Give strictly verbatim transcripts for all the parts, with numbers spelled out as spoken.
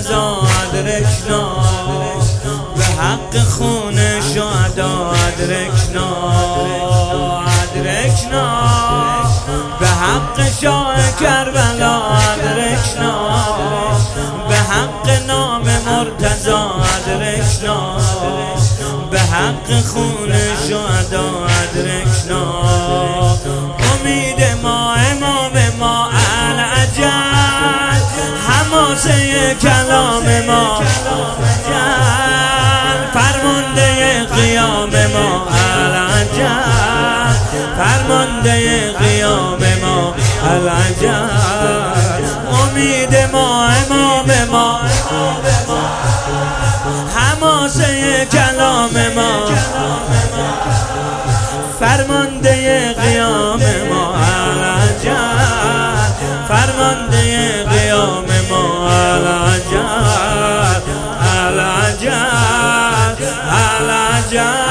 مرتضی ادرکنا، به حق خون شهدا ادرکنا، ادرکنا به حق شاه کربلا ادرکنا، به حق نام مرتضی ادرکنا، به حق خون شهدا ادرکنا. امید ما امام ما العجل، حماسه کلام ما العجل، فرمانده قیام ما العجل، فرمانده قیام ما العجل. امید ما امام ما حماسه کلام ما، فرمانده قیام ما العجل، فرمانده قیام ما العجل، العجل العجل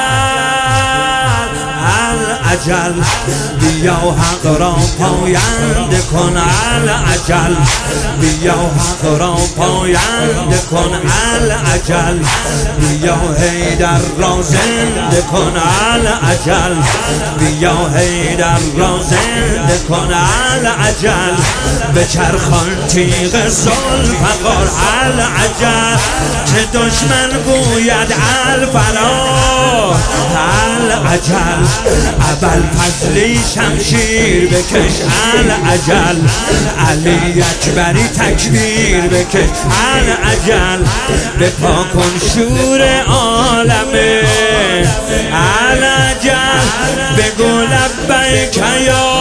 العجل. بیا حق را پاینده کن العجل، بیا حق را پاینده کن العجل، بیا حیدر را زنده کن العجل، بیا حیدر را زنده کن العجل. بچرخان تیغ ذوالفقار العجل، که دشمن گوید الفرار العجل. ابوالفضلی شمشیر بکش العجل، علی اکبری تکبیر بکش العجل. بپا کن شور عالمه العجل، بگو لبیک یا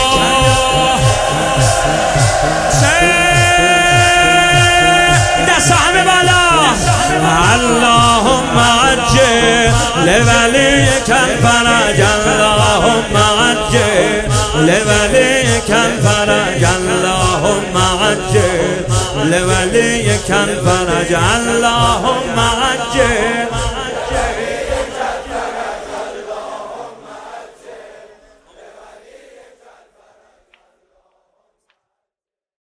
دست همه بالا. اللهم عجل لولیک الفرج، اللهم عجل لولیک الفرج، اللهم عجل لولیک الفرج، اللهم عجل